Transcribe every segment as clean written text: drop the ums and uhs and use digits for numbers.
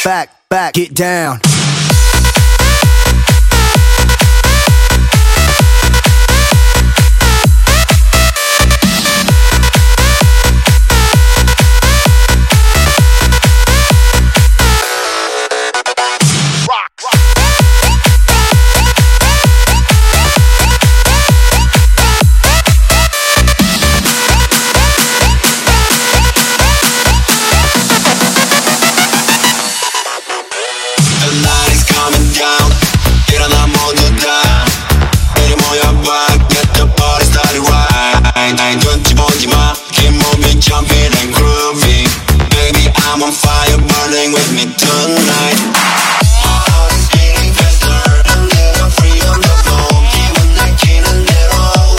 back, get down. 눈치 보지 마, keep moving, jumping and grooving. Baby, I'm on fire, burning with me tonight. My heart is beating faster, a little free on the floor. 기분 내키는 대로.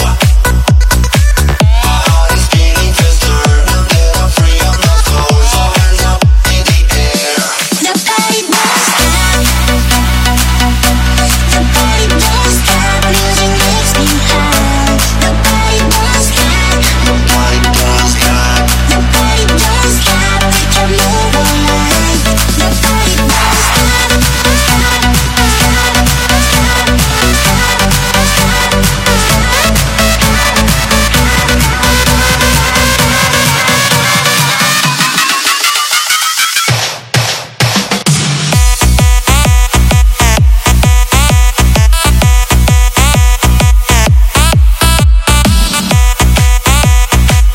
My heart is beating faster, a little free on the floor. So hands up in the air. Nobody don't stop. Nobody don't stop. Music makes me high. Nobody don't stop. Nobody does that. Nobody don't stop. We can move all night. Nobody don't stop.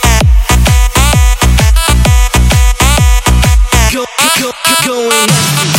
Going nasty.